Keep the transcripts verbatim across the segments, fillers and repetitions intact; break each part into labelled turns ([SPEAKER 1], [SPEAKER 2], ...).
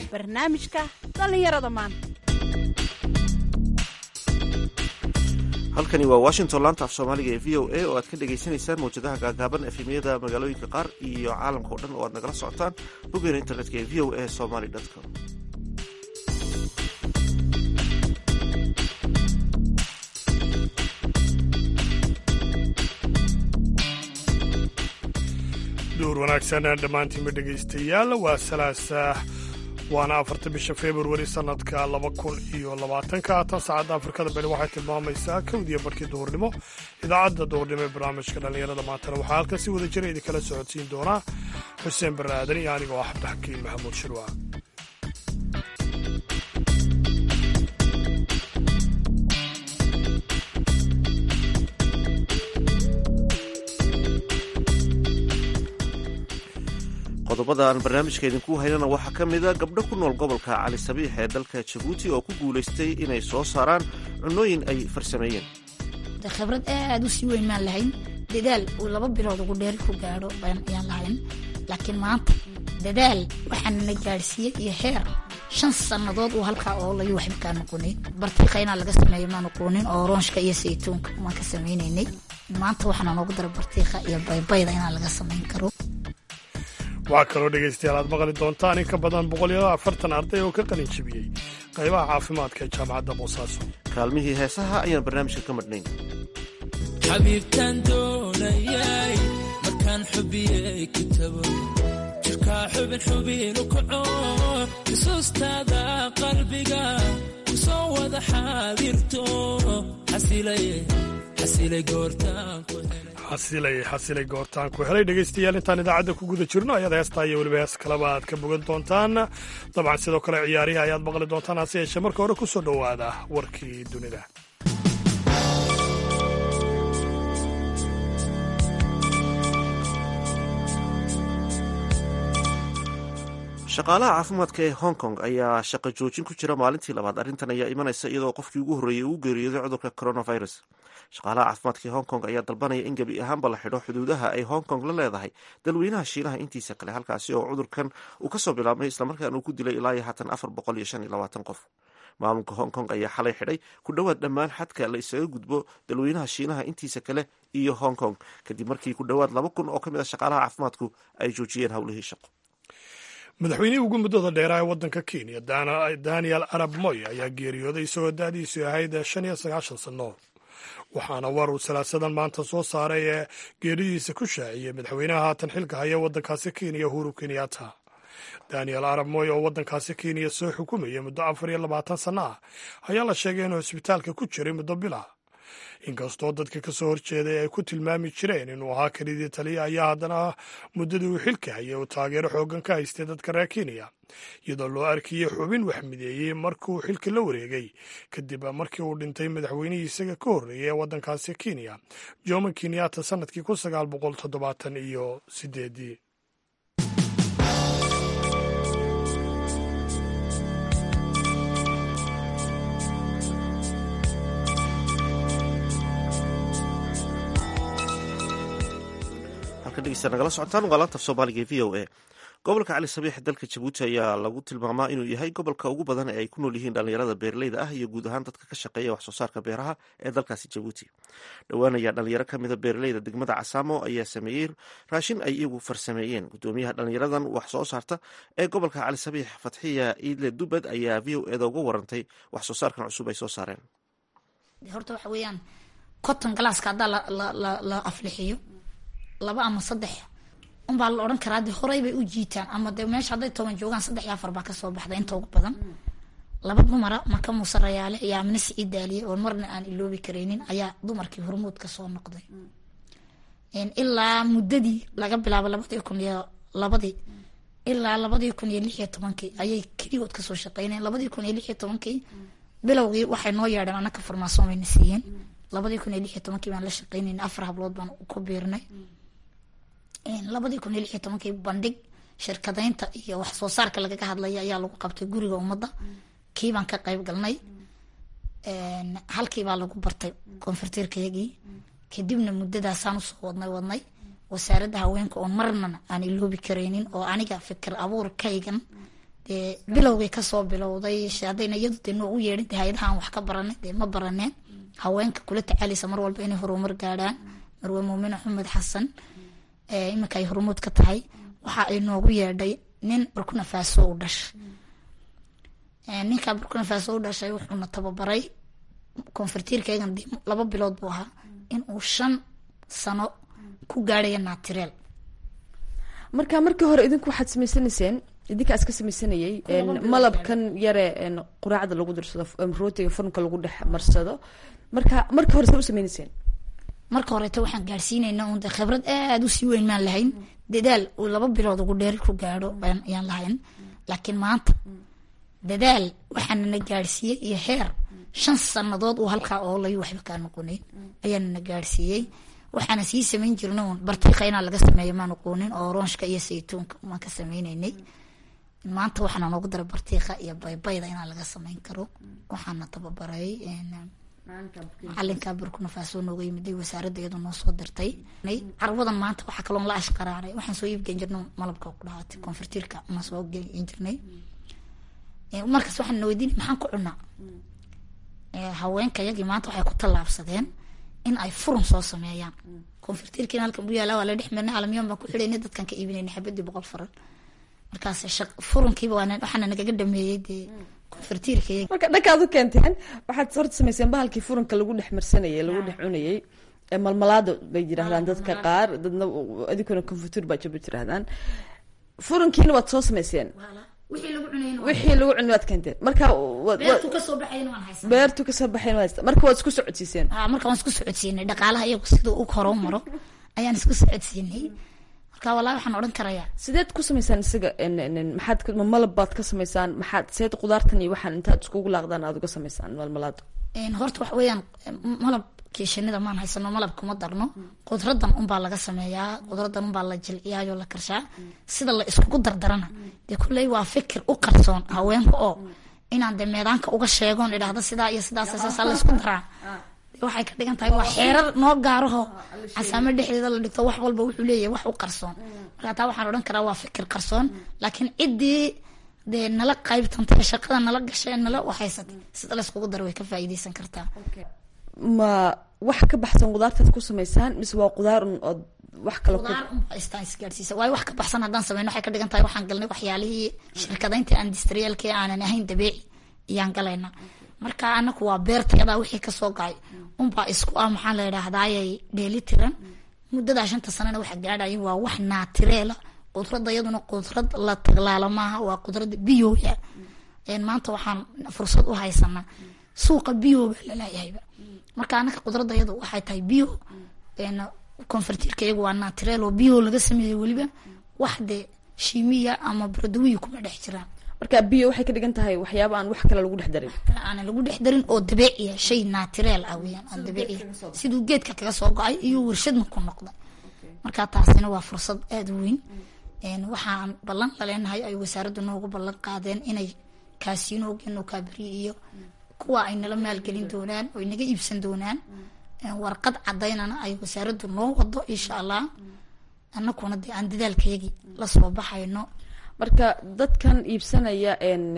[SPEAKER 1] barnaamijka dhallinyarada maanta.
[SPEAKER 2] halkani waa washington laanta af soomaaliga ee v o a oo aad ka dhagaysanaysaan mawjadaha gaagaaban efemiyada magaalooyinka qaar iyo caalamka oo dhan oo aad nagala socotaan boggeena internetka ee v o a somaly com.
[SPEAKER 3] duur wanaagsan dhammaantiinba dhegaystayaal waa salaasa waana afarta bisha februari sanadka laba kun iyo labaatanka tan saacadda afrikada bari waxay tilmaamaysaa kowdiya barkii duhurnimo. idaacadda duhurnimo ee barnaamijka dhallinyarada maantana waxaa halkan si wada jira idinkala socodsiin doonaa xuseen barre aadan iyo anigoo ah abdixakiin maxamuud shirwa.
[SPEAKER 2] qodobada aan barnaamijka idinku haynana waxaa ka mida gabdho ku nool gobolka cali sabiix ee dalka jabuuti oo ku guulaystay inay soo saaraan cunooyin ay farsameeyeen.
[SPEAKER 4] khibrad aad u sii weyn maan lahayn, dadaal uu laba bilood ugu dheeri ku gaadho ayaan lahayn, laakiin maanta dadaal waxaana na gaadhsiiyey iyo heer shan sannadood uu halkaa oolayo waxba kaa noqonin. bartiiqa inaa laga sameeyo maa noqonin oo roonshka iyo saytuunka maan ka samaynaynay. maanta waxaana noogu dara bartiiqa iyo baybayda inaa laga samayn karo.
[SPEAKER 3] waxaa kaloo dhegaystayaal aad maqli doontaan in ka badan boqol iyo afartan arday oo ka qalin jebiyey qaybaha caafimaadka ee jaamacadda boosaaso.
[SPEAKER 2] kaalmihii heesaha ayaan barnaamijka ka madhnayn.
[SPEAKER 5] xabiibtaan doonayay markaan xubiyey kitabo jirkaa xubin xubinu kaco xusuustaada qalbiga ku soo wada xaadirto xasilay xasilay goortaan ku
[SPEAKER 3] xasilay xasilay goortaan ku helay. dhegaystayaal intaan idaacadda ku guda jirno ayaad heestaa iyo weliba hees kaleba aad ka bogan doontaan. dabcan sidoo kale ciyaarihi ayaad maqli doontaan, hase yeeshee marka hore ku soo dhowaada warkii dunida.
[SPEAKER 2] shaqaalaha caafimaadka ee hong kong ayaa shaqo joojin ku jira maalintii labaad. arrintan ayaa imanaysa iyadoo qofkii ugu horreeyey uu geeriyooday cudurka coronavirus. shaqaalaha caafimaadka ee hong kong ayaa dalbanaya in gebi ahaanba la xidho xuduudaha ay hong kong la leedahay dalweynaha shiinaha intiisa kale, halkaasi oo cudurkan uu kasoo bilaabmay islamarkaan uu ku dilay ilaa iyo haatan afar boqol iyo shan iyo labaatan qof. maamulka hong kong ayaa xalay xidhay ku dhowaad dhammaan xadka la isaga gudbo dalweynaha shiinaha intiisa kale iyo hong kong kadib markii ku dhowaad laba kun oo ka mid a shaqaalaha caafimaadku ay joojiyeen howlihii shaqo.
[SPEAKER 3] madaxweynihii ugu muddada dheeraa ee waddanka kenya daniel arab moy ayaa geeriyooday isagoo da-diisu ahayd shan iyo sagaashan sanno, waxaana war uu salaasadan maanta soo saaray ee geeridiisa ku shaaciyey madaxweynaha haatan xilka haya waddankaasi kenya uhuru kenyatta. daniel arab moy oo waddankaasi kenya soo xukumayay muddo afar iyo labaatan sanno ah ayaa la sheegay inuu cisbitaalka ku jiray muddo bila. inkastoo dadka ka soo horjeeday ay ku tilmaami jireen inuu ahaa kelidii taliya, ayaa haddana muddadii uu xilka hayay uu taageero xooggan ka haystay dadka reer kenya, iyadoo loo arkiyey xubin wax mideeyey markuu xilka la wareegay kadib markii uu dhintay madaxweynihii isaga ka horreeyay ee waddankaasi kenya jomo kenyatta sanadkii kun sagaal boqol toddobaatan iyo sideedii.
[SPEAKER 2] nagala socotaan waa laanta af soomaaliga ee v o a. gobolka cali sabiix dalka jabuuti ayaa lagu tilmaamaa inuu yahay gobolka ugu badan ee ay ku nool yihiin dhallinyarada beeraleyda ah iyo guud ahaan dadka ka shaqeeya wax soo saarka beeraha ee dalkaasi jabuuti. dhowaan ayaa dhalinyaro ka mida beeraleyda degmada casaamo ayaa sameeyey raashin ay iyagu farsameeyeen. gudoomiyaha dhalinyaradan wax soo saarta ee gobolka cali sabiix fatxiya iidle dubad ayaa v o eda uga warantay wax soo saarkan cusub ay soo saareen.
[SPEAKER 4] horta waxa weeyaan cotton galaaska haddaa la aflixiyo laba ama saddex unbaa la odhan karaa de horey bay u jiitaan, ama de meesha hadday toban joogaan saddex iyo afar baa kasoo baxda inta ugu badan. laba dumara maka muuse rayaale iyo amne siciid daaliye oo marna aan iloobi karaynin ayaa dumarkii hormuud kasoo noqday. ilaa muddadii laga bilaabo labadii kun iyo labadii ilaa labadii kun iyo lix iyo tobankii ayay keligood kasoo shaqeyneen. labadii kun iyo lix iyo tobankii bilowgii waxay noo yeedheen anaka farmaasoon bayna siiyeen. labadii kun iyo lix iyo tobankii baan la shaqeynayna, afar hablood baan ku biirnay. labadii kun iyo lix iyo tobankii bandhig shirkadaynta iyo wax soo saarka lagaga hadlaya ayaa lagu qabtay guriga ummadda, kii baan ka qayb galnay. halkii baa lagu bartay koonfurteerkayagii, kadibna muddadaasaan usoo wadnay wadnay wasaaradda haweenka oon marnana aan iloobi karaynin oo aniga fikir abuurkaygan dee bilowgay kasoo bilowday haddayna iyadu dee noogu yeedhin dee hay-adaha aan wax ka baranay dee ma baraneen haweenka kula tacaalaysa mar walba inay horumar gaadhaan marwe muumine xumed xasan iminka ay horumuud ka tahay waxa ay noogu yeedhay nin burkina faso u dhashay ninka burkina faso u dhashay wuxuuna tababaray koonfurtiirkaygan dee laba bilood buu ahaa in uu shan sano ku gaadhaya naatireel
[SPEAKER 6] marka markii hore idinku waxaad samaysanayseen idinka iska sameysanayay malabkan yare quraacda lagu darsado rootiga furnka lagu dhex marsado marka markii hore saa u sameynayseen
[SPEAKER 4] marka horeta waxaan gaadhsiinayna un de khibrad aada u sii weyn maan lahayn dadaal uu laba bilood ugu dheeri ku gaadho ayaan lahayn laakiin maanta dadaal waxaanana gaadhsiiyey iyo heer shan sanadood uu halkaa oolay waxba kaa noqonayn ayaanana gaadhsiiyey waxaana sii samayn jirna un bartiiqa inaa laga sameeyo maa noqonin oo oronshka iyo saytuunka maan ka sameynaynay maanta waxaana noogu daray bartiiqa iyo baybayda inaa laga sameyn karo waxaana tababaray macalinka burkina faso nooga yimiday wasaaradda iyadoo noo soo dirtay carwadan maanta waxaa kaloon la ashqaraaray waxaan soo iibgeyn jirnay malabka ku dhahaatay koonfurtiirka ma soo geyn jirnay markaas waxaan na weydiinay maxaan ku cunaa haweenka yagii maanta waxay ku tallaabsadeen in ay furun soo sameeyaan koonfurtiirkiina halkan bu yaala waa la dhex marnay alamiyan baan ku xidhaynay dadkan ka iibinayna xabadii boqol faran markaas furunkiiba waxaana nagaga dhameeyey dee koonfurtiirkayagi
[SPEAKER 6] marka dhankaad u keenteen waxaad horta samayseen bahalkii furunka lagu dhex marsanayay lagu dhex cunayay malmalaada bay yiraahdaan dadka qaar dadna adinkuna koonfurtiir baa jaba yiraahdaan furunkiina waad soo samayseen
[SPEAKER 4] wixii lagu cunayna
[SPEAKER 6] wixii lagu cunay waad keenteen marka
[SPEAKER 4] beertu kasoo baxayna waan haysan
[SPEAKER 6] beertu kasoo baxayna waan haysan marka waad isku socodsiiseen
[SPEAKER 4] ah marka waan isku socodsiinay dhaqaalaha iyagu sidoo u koro maro ayaan isku socodsiinay marka wallahi waxaan oran karayaa
[SPEAKER 6] sideed ku samaysaan isaga maxaad malab baad ka samaysaan maxaad seed qudaartan iyo waxaan intaad iskugu laaqdaan aad uga samaysaan malmalaado
[SPEAKER 4] horta wax weeyaan malab kiishanida maan haysano malab kuma darno qudradan unbaa laga sameeyaa qudradan unbaa la jilciyaayo la karshaa sida la iskugu dardarana dee kulley waa fikir u qarsoon haweenka oo inaan dee meedaanka uga sheegoon idhaahdo sidaa iyo sidaas saasa la isku daraa waxay ka dhigan tahay waa xeerar noo gaaraho casaamo dhexdeeda la dhigto wax walba wuxuu leeyahay wax u qarsoon marka taa waxaan odhan karaa waa fikir qarsoon laakiin ciddii dee nala qaybtantay shaqada nala gashay nala waxaysatay sida la iskugu daro way ka faa'iidaysan kartaa
[SPEAKER 6] ma wax ka baxsan qudaartaad ku samaysaan mise waa qudaar un ood wax kale
[SPEAKER 4] qudaar unba istaan isgaadhsiisa waayo wax ka baxsan haddaan sameyno waxay ka dhigan tahay waxaan galnay waxyaalihii shirkadaynta industrialkii aanan ahayn dabiici iyaan galayna marka anaku waa beertayadaa wixii kasoo gacay unbaa isku ah maxaa la yidhaahdaayay dheeli tiran muddadaa shanta sanana waxa gaadhaya waa wax naatireela qudrada iyaduna qudrad la taglaalo maaha waa qudrada biyoya maanta waxaan fursad u haysanaa suuqa biyoba laleeyahayba marka anaka qudrada iyadu waxay tahay biyo koonfurtiirka iyagu waa naatireel oo biyo laga sameeyey weliba wax dee shiimiya ama bardawiya kuma dhex jiraan
[SPEAKER 6] marka biyo waxay ka dhigan tahay waxyaaba aan wax kale lagu dhex darin
[SPEAKER 4] aan lagu dhex darin oo dabiiciya shay naatireel ah weeyaan aan dabiiciya siduu geedka kaga soo go'ay iyo warshadna ku noqday marka taasina waa fursad aad u weyn waxaan ballan la leenahay ay wasaaraddu noogu ballan qaadeen inay kaasiinoogeeno kaabri iyo kuwa ay nala maalgelin doonaan oo naga iibsan doonaan warqad cadaynana ay wasaaraddu noo wado insha allah annakuna dee aan dadaalkayagii la soo baxayno
[SPEAKER 6] marka dadkan iibsanaya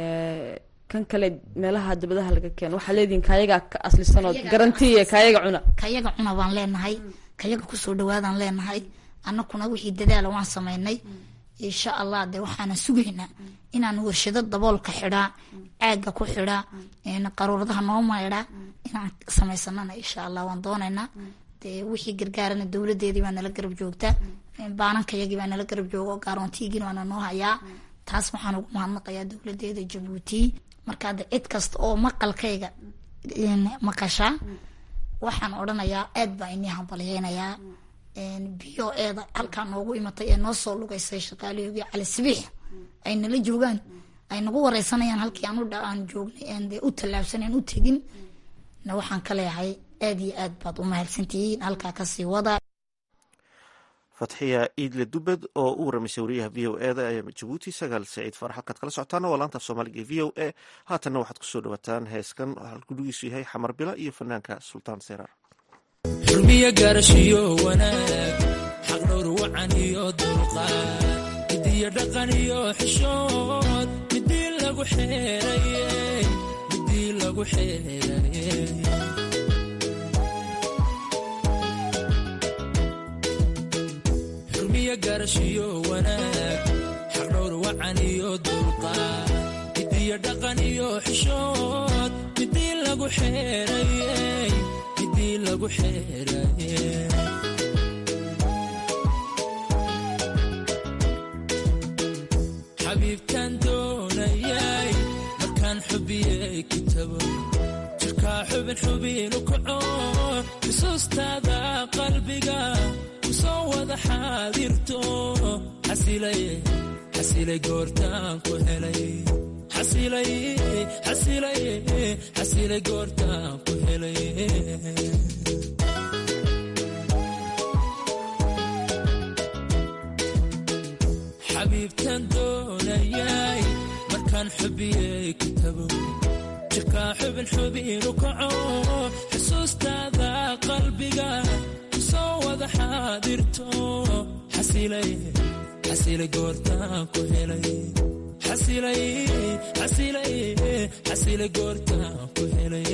[SPEAKER 6] kan kale meelaha dabadaha laga keeno waxaa leedihin kayagaa ka aslisanood garantiya kayaga cuna
[SPEAKER 4] kayaga cuna baan leenahay kayaga kusoo dhawaadaan leenahay annakuna wixii dadaala waan sameynay insha allah dee waxaana sugaynaa inaan warshado daboolka xidhaa caaga ku xidhaa qaruuradaha noo maydhaa inaan samaysanana insha allah waan doonaynaa dee wixii gargaarana dowladeedii baa nala garab joogtaa baanankayagii baa nala garab joogo gaaroontiigii baana noo hayaa taas waxaan ugu mahadnaqayaa dowladeeda jabuuti markaa de cid kasta oo maqalkayga maqashaa waxaan odhanayaa aad baa inii hambalyeynayaa biyo eeda halkaa noogu imatay ee noo soo lugaysay shaqaaliyogii cali sabiix ay nala joogaan ay nagu wareysanayaan halkii aan aan joognay aan dee u tallaabsanayn u tegin na waxaan ka leeyahay aad iyo aad baad u mahadsantihiin halkaa kasii wada
[SPEAKER 2] fatxiya iidle dubed oo u waramaysay wariyaha v o eda ee jabuuti sagaal saciid farax halkaad kala socotaana waa laanta af soomaaliga v o a haatanna waxaad kusoo dhawaataan heeskan halgudhigiisu yahay xamar bila iyo fanaanka sultaan seeraar
[SPEAKER 5] xurmiya gaarashiyo wanaag xaq dhowr wacan iyo dulqaad midiyo dhaqan iyo xishood lagu xeerayey midii lagu xeerayey xurmiya garashiyo wanaag xaqdhowr wacan iyo dulqaad midiyo dhaqan iyo xishood midii lagu xeerayey midii lagu xeerayey xabiibtaan doonayay markaan xubiyey kitabo jirkaa xubin xubinu kaco xusuustaada qalbiga ku soo wada xaadirto xasilay xasilay goortaan ku helay xasilay xasilay xasilay goortaan ku helay xabiibtaan doonayay markaan xubiyey kitabo jirkaa xubin xubinu kaco xusuustaada qalbiga ku soo wada xaadirto xasilay xasilay goortaan ku helay xasilay xasilay xasilay goortaan ku helay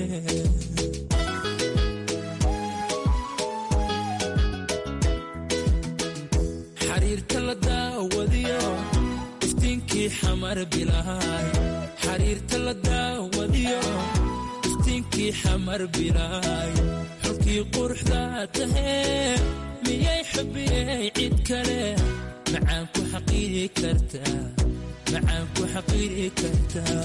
[SPEAKER 5] xariirta la daawadiyo iftiinkii xamar bilaay xariirta la daawadiyo iftiinkii xamar bilaay xulkii quruxda tahee miyay xubiyey cid kale macaan ku xaqiiri kartaa macaan ku xaqiiri kartaa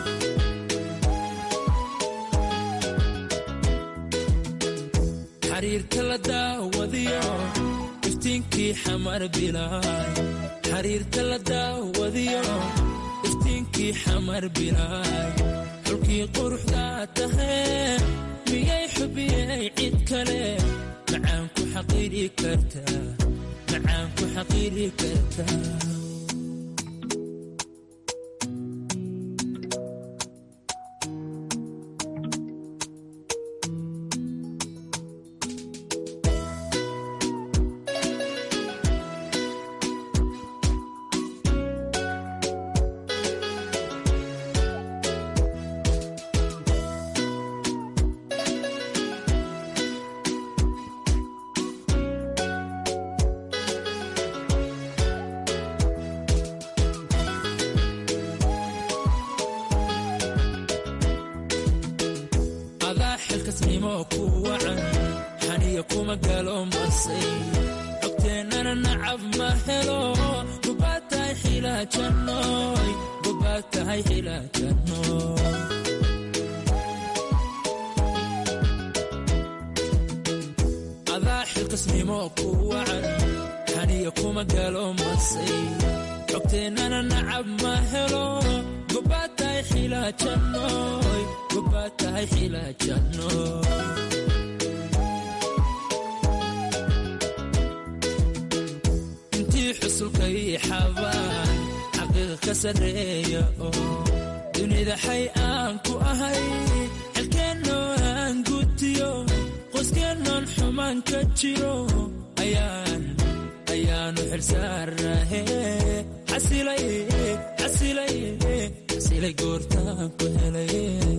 [SPEAKER 5] xariirta la daawadiyo iftiinkii xamar bilaay xariirta la daawadiyo iftiinkii xamar bilaay xulkii quruxda tahee miyay xubiyey cid kale macaan ku xaqiiri kartaa macaan ku xaqiiri kartaa intii xusulkay xabaan xaqiiqa ka sareeya oo dunida xay aan ku ahay xilkeennoo aan gutiyo qoyskeenoon xumaan ka jiro ayaan ayaanu xilsaarahe xasilay xasilay xasilay goortaan ku helay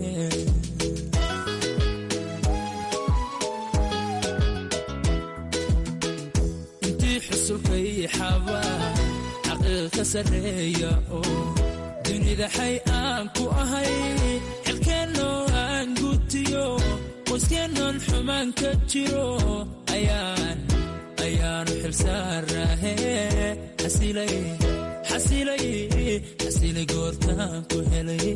[SPEAKER 5] intii xusulkay xabaan xaqiiqa ka sareeya oo dunida xay aan ku ahay xilkeennoo aan gutiyo qoyskeenoon xumaan ka jiro ayaan ayaanu xilsaarahe xasilay xasilay xasilay goortaan ku helay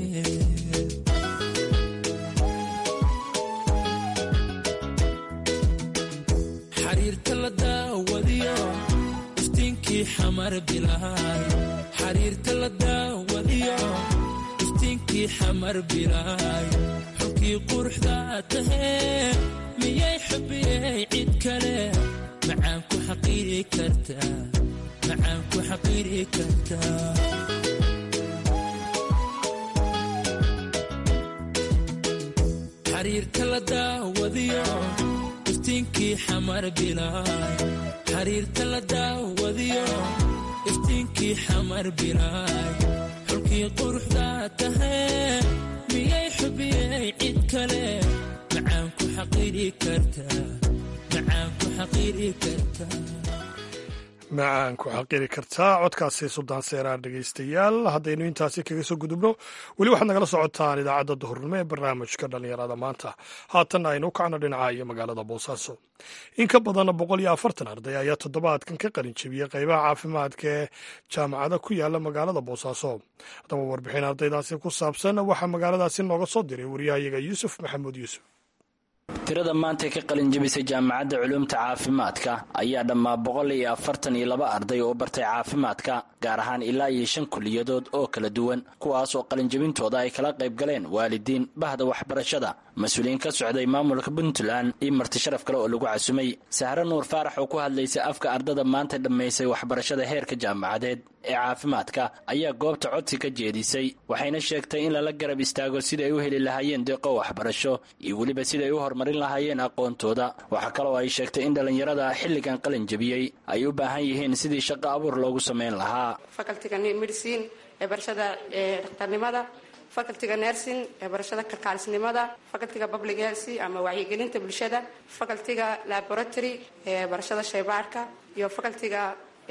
[SPEAKER 5] xariirta la daawadiyo iftiinkii xamar bilaay xariirta la daawadiyo iftiinkii xamar bilaay xulkii quruxda tahee miyay xubiyey cid kale macaan ku xaqiiri kartaa macaan ku xaqiiri kartaa xariirta la daawadiyo iftiinkii xamar bilaay xariirta la daawadiyo iftiinkii xamar bilaay xulkii quruxdaa tahee miyay xubiyey cid kale macaan ku xaqiiri kartaa macaan ku xaqiiri kartaa
[SPEAKER 3] macaan ku xaqiri kartaa codkaasi suldaan seeraar dhegaystayaal haddaynu intaasi kaga soo gudubno weli waxaad nagala socotaan idaacadda duhurnimo ee barnaamijka dhallinyarada maanta haatanna aynu u kacno dhinaca iyo magaalada boosaaso in ka badan boqol iyo afartan arday ayaa toddobaadkan ka qalin jebiyey qaybaha caafimaadka ee jaamacada ku yaala magaalada boosaaso haddaba warbixin ardaydaasi ku saabsan waxaa magaaladaasi nooga soo diray wariyahayaga yuusuf maxamuud yuusuf
[SPEAKER 7] tirada maanta ka qalin jebisay jaamacadda culuumta caafimaadka ayaa dhammaa boqol iyo afartan iyo laba arday oo bartay caafimaadka gaar ahaan ilaa iyo shan kuliyadood oo kala duwan kuwaas oo qalinjebintooda ay kala qayb galeen waalidiin bahda waxbarashada mas-uuliyiin ka socday maamulka puntland iyo marti sharaf kale oo lagu casumay sahre nuur faarax oo ku hadlaysa afka ardada maanta dhammaysay waxbarashada heerka jaamacadeed ee caafimaadka ayaa goobta codsi ka jeedisay waxayna sheegtay in lala garab istaago sida ay u heli lahaayeen deeqo waxbarasho iyo weliba sida ay u horumarin lahaayeen aqoontooda waxaa kaloo ay sheegtay in dhallinyarada xilligan qalin jebiyey ay u baahan yihiin sidii shaqo abuur loogu samayn lahaa
[SPEAKER 8] facultyga medicine ee barashada dhakhtarnimada facultyga nursing ee barashada kalkaalisnimada facultyga public health ama wacyigelinta bulshada facultyga laboratory ee barashada shaybaarka iyo facultyga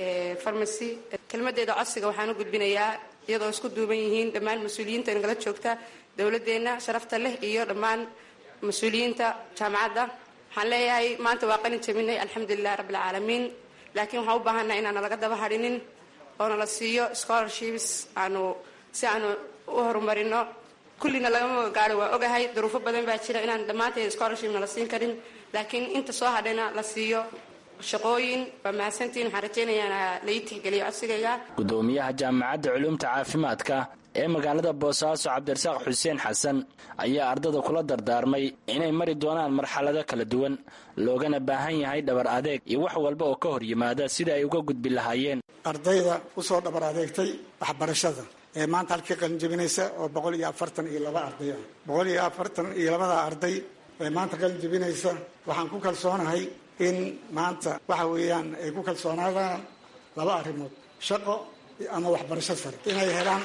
[SPEAKER 8] farmacy kelmadeeda codsiga waxaan u gudbinayaa iyadoo isku duuban yihiin dhammaan mas-uuliyiinta nagala joogta dowladeenna sharafta leh iyo dhammaan mas-uuliyiinta jaamacadda waxaan leeyahay maanta waa qalin jebinay alxamdulilah rabbilcaalamiin laakiin waxaan u baahannaha inaana laga daba hadhinin oona la siiyo scholarships aanu si aanu u horumarino kullina lagama gaaro waa ogahay duruufo badan baa jira inaan dhammaanteed scholarshipna la siin karin laakiin inta soo hadhayna la siiyo shaqooyin waa mahadsantiin waxaan rajaynayaa lai tixgeliyo codsigayga
[SPEAKER 7] gudoomiyaha jaamacadda culuumta caafimaadka ee magaalada boosaaso cabdirasaaq xuseen xasan ayaa ardada kula dardaarmay inay mari doonaan marxalado kala duwan loogana baahan yahay dhabar adeeg iyo wax walba oo ka hor yimaada sida ay uga gudbi lahaayeen
[SPEAKER 9] ardayda usoo dhabar adeegtay waxbarashada ee maanta halkii qalin jebinaysa oo boqol iyo afartan iyo laba arday ah boqol iyo afartan iyo labada arday ee maanta qalin jebinaysa waxaan ku kalsoonahay in maanta waxa weeyaan ay ku kalsoonaadaan laba arrimood shaqo ama waxbarasho sare inay helaan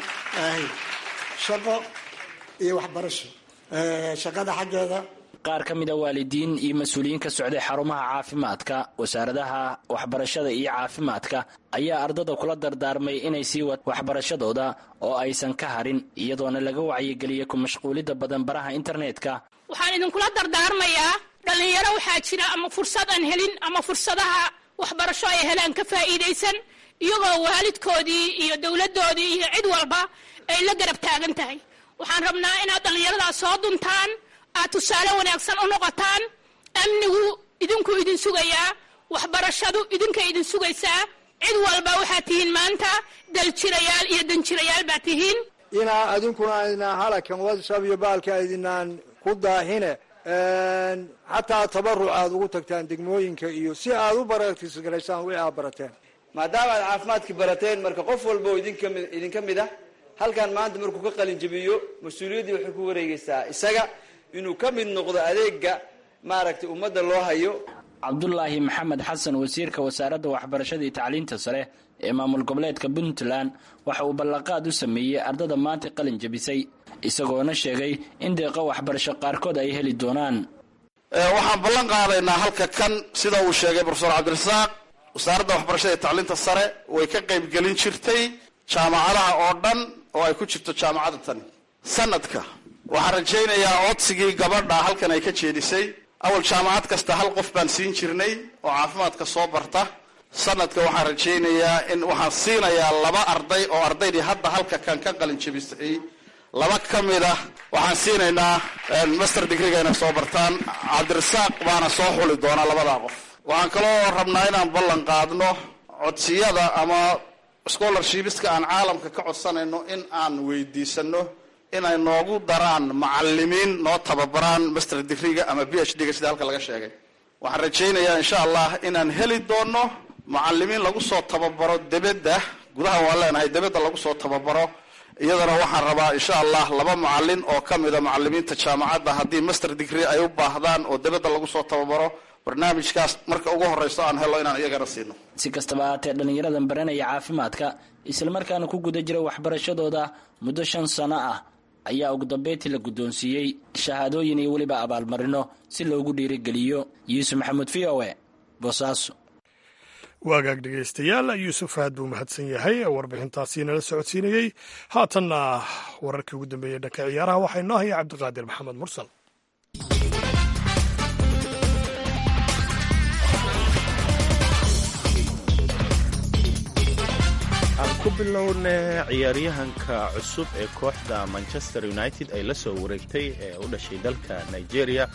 [SPEAKER 9] shaqo iyo waxbarasho shaqada xaggeeda
[SPEAKER 7] qaar ka mida waalidiin iyo mas-uuliyiin ka socday xarumaha caafimaadka wasaaradaha waxbarashada iyo caafimaadka ayaa ardada kula dardaarmay inay sii wad waxbarashadooda oo aysan ka harin iyadoona laga wacyigeliyay ku mashquulidda badan baraha internetka
[SPEAKER 10] waxaan idinkula dardaarmayaa dhallinyaro waxaa jira ama fursad aan helin ama fursadaha waxbarasho ay helaan ka faa'iidaysan iyagoo waalidkoodii iyo dowladdoodii iyo cid walba ay la garab taagan tahay waxaan rabnaa inaad dhallinyaradaas soo duntaan aad tusaale wanaagsan u noqotaan amnigu idinku idin sugayaa waxbarashadu idinkay idin sugaysaa cid walba waxaad tihiin maanta daljirayaal iyo danjirayaal baad tihiin
[SPEAKER 11] inaa adinkuna aydinaan halakan whatsapp iyo baalka aydinaan ku daahine xataa tabaruc aad ugu tagtaan degmooyinka iyo si aad u baraktisgaraysaan wixii aad barateen
[SPEAKER 12] maadaama aad caafimaadkii barateen marka qof walba oo idinkami idinka mid ah halkan maanta markuu ka qalin jebiyo mas-uuliyaddii waxay ku wareegaysaa isaga inuu ka mid noqdo adeega maaragtay ummadda loo hayo
[SPEAKER 7] cabdulaahi maxamed xasan wasiirka wasaaradda waxbarashada iyo tacliinta sare ee maamul goboleedka puntland waxa uu ballanqaad u sameeyey ardada maanta qalin jebisay isagoona sheegay in deeqo waxbarasho qaarkood ay heli doonaan
[SPEAKER 13] waxaan ballan qaadaynaa halka kan sida uu sheegay profesor cabdirasaaq wasaaradda waxbarashada iyo tacliinta sare way ka qaybgelin jirtay jaamacadaha oo dhan oo ay ku jirto jaamacadda tani sanadka waxaan rajaynayaa codsigii gabadha halkan ay ka jeedisay awal jaamacad kasta hal qof baan siin jirnay oo caafimaadka soo barta sanadka waxaan rajaynayaa in waxaan siinayaa laba arday oo ardaydii hadda halka kan ka qalin jebisay laba ka mid ah waxaan siinaynaa master degreega inay soo bartaan cabdirasaaq baana soo xuli doonaa labadaa qof waxaan kaloo rabnaa inaan ballan qaadno codsiyada ama scholarshipska aan caalamka ka codsanayno in aan weydiisano inay noogu daraan macalimiin noo tababaraan master degreega ama b h d-ga sida halka laga sheegay waxaan rajaynayaa insha allah inaan heli doono macalimiin lagu soo tababaro debedda gudaha waan leenahay debedda lagu soo tababaro iyadana waxaan rabaa insha allah laba macalin oo ka mida macalimiinta jaamacadda haddii master degree ay u baahdaan oo debedda lagu soo tababaro barnaamijkaas marka ugu horrayso aan hello inaan iyagana siino.
[SPEAKER 7] si kastaba haatee dhallinyaradan baranaya caafimaadka islamarkaana ku guda jira waxbarashadooda muddo shan sano ah ayaa ugu dambeyntii la guddoonsiiyey shahaadooyin iyo weliba abaalmarino si loogu dhiirigeliyo. yuusuf maxamuud v o e boosaaso.
[SPEAKER 3] waagaag dhegaystayaal yuusuf aad buu mahadsan yahay warbixintaasi nala socodsiinayey. haatanna wararkii ugu dambeeyey dhanka ciyaaraha waxaa inoo haya cabdiqaadir maxamed mursal.
[SPEAKER 14] aan ku bilowna ciyaaryahanka cusub ee kooxda manchester united ay la soo wareegtay ee u dhashay dalka nigeria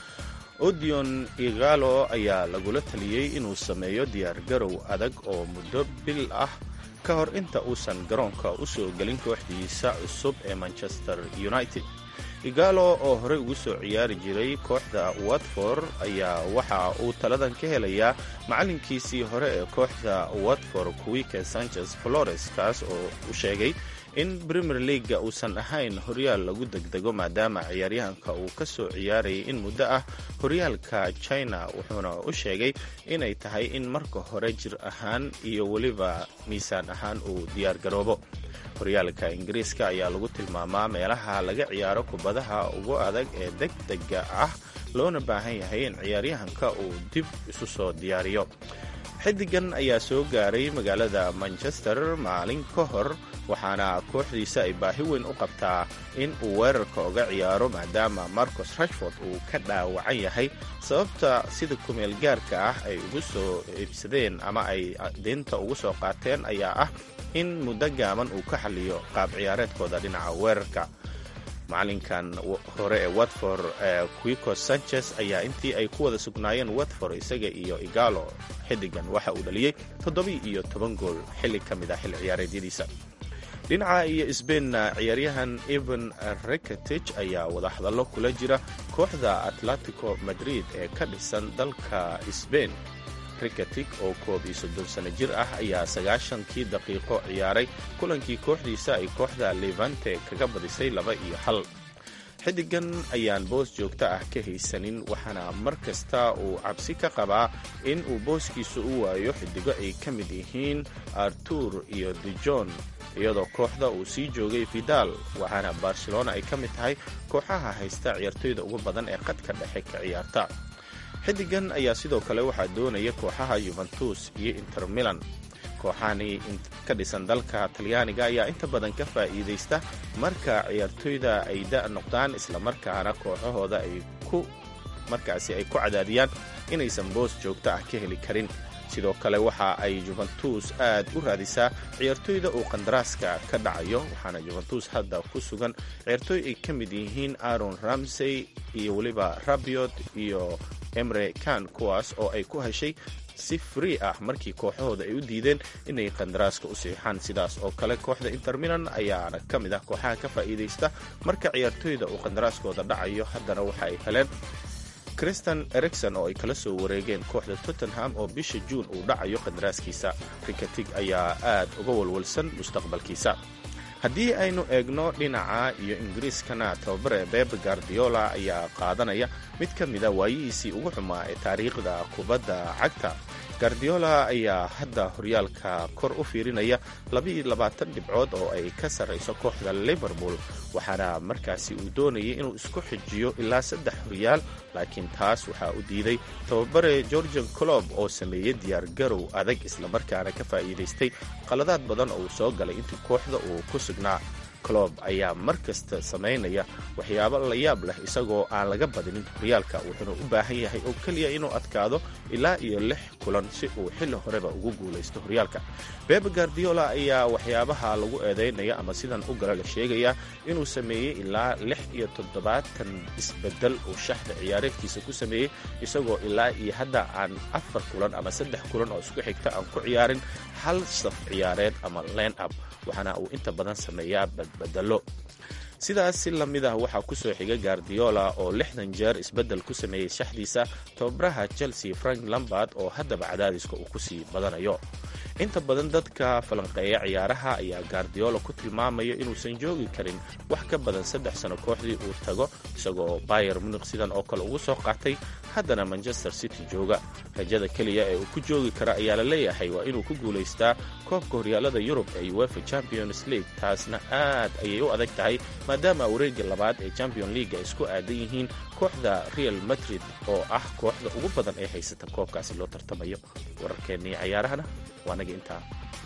[SPEAKER 14] odion igalo ayaa lagula taliyey inuu sameeyo diyaargarow adag oo muddo bil ah ka hor inta uusan garoonka u soo gelin kooxdiisa cusub ee manchester united. igalo oo horey ugu soo ciyaari jiray kooxda watford ayaa waxa uu taladan ka helayaa macallinkiisii hore ee kooxda watford kuwike sanchez flores kaas oo u sheegay in premier leaga uusan ahayn horyaal lagu degdego maadaama ciyaaryahanka uu ka soo ciyaarayay in muddo ah horyaalka china, wuxuuna u sheegay inay tahay in marka hore jir ahaan iyo weliba miisaan ahaan uu diyaargaroobo. horyaalka ingiriiska ayaa lagu tilmaamaa meelaha laga ciyaaro kubadaha ugu adag ee degdega ah, loona baahan yahay in ciyaaryahanka uu dib isu soo diyaariyo. xidigan ayaa soo gaaray magaalada manchester maalin ka hor, waxaana kooxdiisa ay baahi weyn u qabtaa in uu weerarka uga ciyaaro maadaama marcus rashford uu ka dhaawacan yahay. sababta sida kumeel gaarka ah ay ugu soo iibsadeen ama ay deynta ugu soo qaateen ayaa ah in muddo gaaban uu ka xaliyo qaab ciyaareedkooda dhinaca weerarka. macalinkan hore ee watford quico sanchez ayaa intii ay ku wada sugnaayeen watford isaga iyo igalo xidigan waxa uu dhaliyey toddoba iyo toban gool xilli ka mid ah xilli ciyaareedyadiisa. dhinaca iyo sbainna ciyaaryahan evan rekatich ayaa wadahadallo kula jira kooxda atletico madrid ee ka dhisan dalka sbain. rikatic oo koob iyo soddon sano jir ah ayaa sagaashankii daqiiqo ciyaaray kulankii kooxdiisa ay kooxda levante kaga badisay laba iyo hal. xidigan ayaan boos joogto ah ka haysanin, waxaana mar kasta uu cabsi ka qabaa in uu booskiisa u waayo xidigo ay ka mid yihiin artur iyo dijon, iyadoo kooxda uu sii joogay vidal, waxaana barcelona ay ka mid tahay kooxaha haysta ciyaartoyda ugu badan ee qadka dhexe ka ciyaarta. xidigan ayaa sidoo kale waxaa doonaya kooxaha yuventus iyo inter milan. kooxahani ka dhisan dalka talyaaniga ayaa inta badan ka faa'iidaysta marka ciyaartoyda ay da' noqdaan, islamarkaana kooxahooda ay ku markaasi ay ku cadaadiyaan inaysan boos joogto ah ka heli karin. sidoo kale waxa ay juventus aad u raadisaa ciyaartoyda uu qandaraaska ka dhacayo, waxaana juventus hadda ku sugan ciyaartoy ay ka mid yihiin aaron ramsey iyo weliba rabiot iyo emre kan, kuwaas oo ay ku heshay si free ah markii kooxahooda ay u diideen inay qandaraaska u siixaan. sidaas oo kale kooxda inter milan ayaana ka mid ah kooxaha ka faa'iidaysta marka ciyaartoyda uu qandaraaskooda dhacayo. haddana waxa ay heleen christian erikson oo ay kala soo wareegeen kooxda tottenham oo bisha juun uu dhacayo qandaraaskiisa. rikatig ayaa aad uga walwalsan mustaqbalkiisa. haddii aynu eegno dhinaca iyo ingiriiskana, tababare bebe guardiola ayaa qaadanaya mid ka mida waayihiisii ugu xumaa ee taariikhda kubadda cagta. guardiola ayaa hadda horyaalka kor u fiirinaya labaiyo labaatan dhibcood oo ay ka sarrayso kooxda liverpool, waxaana markaasi uu doonayay inuu isku xijiyo ilaa saddex horyaal, laakiin taas waxaa u diiday tababare georgian clob oo sameeyey diyaargarow adag islamarkaana ka faa'iidaystay qaladaad badan oo uu soo galay intii kooxda uu ku sugnaa. clob ayaa mar kasta samaynaya waxyaabo la yaab leh isagoo aan laga badinin horyaalka, wuxuuna u baahan yahay oo keliya inuu adkaado ilaa iyo lix kulan si uu xilli horeba ugu guulaysto horyaalka. bebe guardiola ayaa waxyaabaha lagu eedaynaya ama sidan u gala la sheegaya inuu sameeyey ilaa lix iyo toddobaatan isbedel uu shaxda ciyaareedkiisa ku sameeyey, isagoo ilaa iyo hadda aan afar kulan ama saddex kulan oo isku xigta aan ku ciyaarin hal saf ciyaareed ama line up, waxaana uu inta badan sameeyaa badbedelo. sidaas si lamid ah waxaa ku soo xiga guardiola oo lixdan jeer isbeddel ku sameeyey shaxdiisa tababaraha chelsea frank lambard oo haddaba cadaadiska uu ku sii badanayo. inta badan dadka falanqeeya ciyaaraha ayaa guardiola ku tilmaamaya inuusan joogi karin wax ka badan saddex sano kooxdii uu tago, isagoo bayer munich sidan oo kale ugu soo qaatay haddana manchester city jooga. rajada keliya ee uu ku joogi kara ayaa la leeyahay waa inuu ku guulaystaa koobka horyaalada yurub ee uefa champions league. taasna aad ayay u adag tahay maadaama wareegga labaad ee champion league ay isku aadan yihiin kooxda real madrid oo ah kooxda ugu badan ee haysata koobkaasi loo tartamayo. wararkeennii cayaarahana waa naga intaa.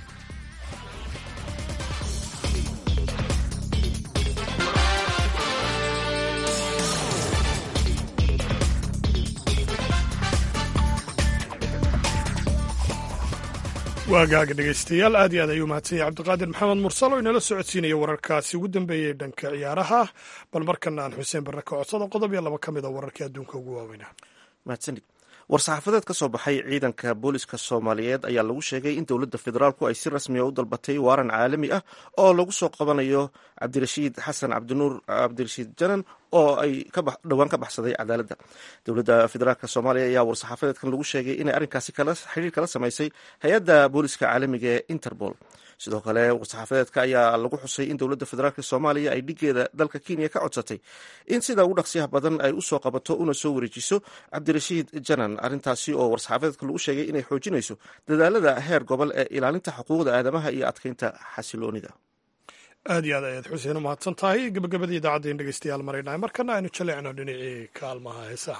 [SPEAKER 3] waagaaga dhegaystayaal aad iyo aad ayuu mahadsan yahay cabdiqaadir maxamed mursal oo inala socodsiinaya wararkaasi ugu dambeeyey dhanka ciyaaraha. bal markana aan xuseen barre ka codsado qodob iyo laba ka mid a wararkii adduunka ugu waaweynaa.
[SPEAKER 2] mahadsanid. war-saxaafadeed ka soo baxay ciidanka booliska soomaaliyeed ayaa lagu sheegay in dowladda federaalku ay si rasmiya u dalbatay waaran caalami ah oo lagu soo qabanayo cabdirashiid xasan cabdinuur cabdirashiid janan oo ay dhowaan ka baxsaday cadaaladda. dowladda federaalk soomaaliya ayaa war-saxaafadeedkan lagu sheegay inay arrinkaasi xiriir kala samaysay hay-adda booliska caalamiga ee interpol. sidoo kale war-saxaafadeedka ayaa lagu xusay in dowladda federaalk soomaaliya ay dhigeeda dalka kenya ka codsatay in sida ugu dhaqsiyaha badan ay usoo qabato una soo wareejiso cabdirashiid janan. arrintaasi oo war-saxaafadeedka lagu sheegay inay xoojinayso dadaalada heer gobol ee ilaalinta xuquuqda aadamaha iyo adkeynta xasiloonida.
[SPEAKER 3] aad iyo aad ayaad xuseen u mahadsan tahay. gabagabadii idaacaddaen dhegeystayaal maraynaa markana aynu jaleecno dhinacii kaalmaha heesaha.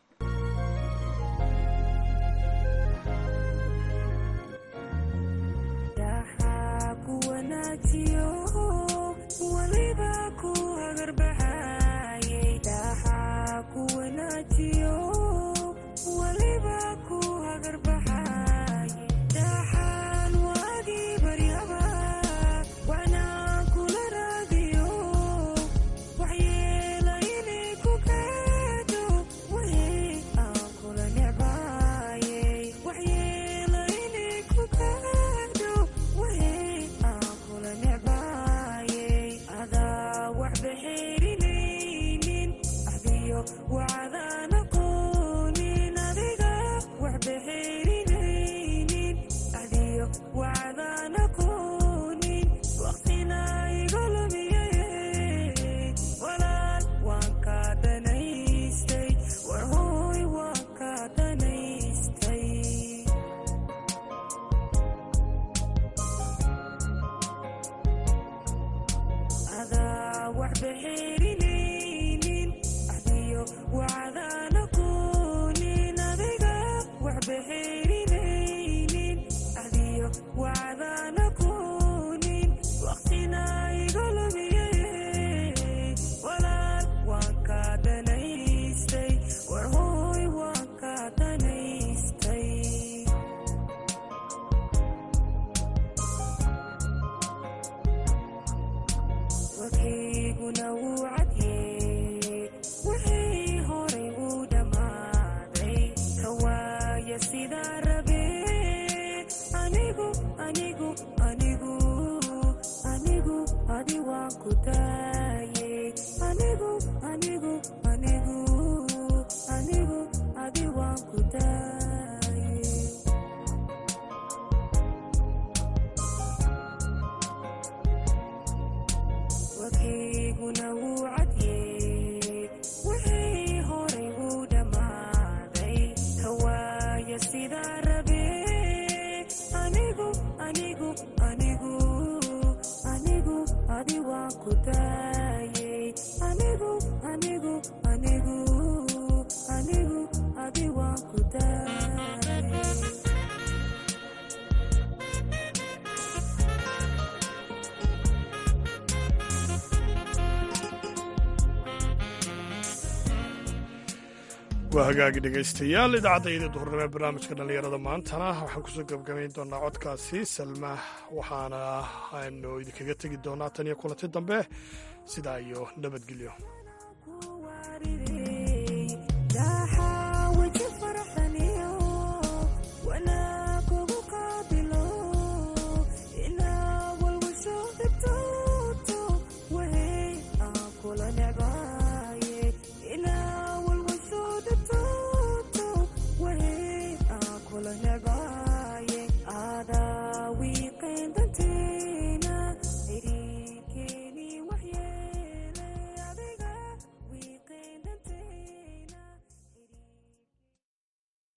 [SPEAKER 3] waa hagaagi dhegaystayaal idaacaddaiyada duhurnimo ee barnaamijka dhallinyarada maantana waxaan kusoo gabagabayn doonaa codkaasi salmaah waxaana aynu idinkaga tegi doonaa tan iyo kulanti dambe sidaa iyo nabadgelyo.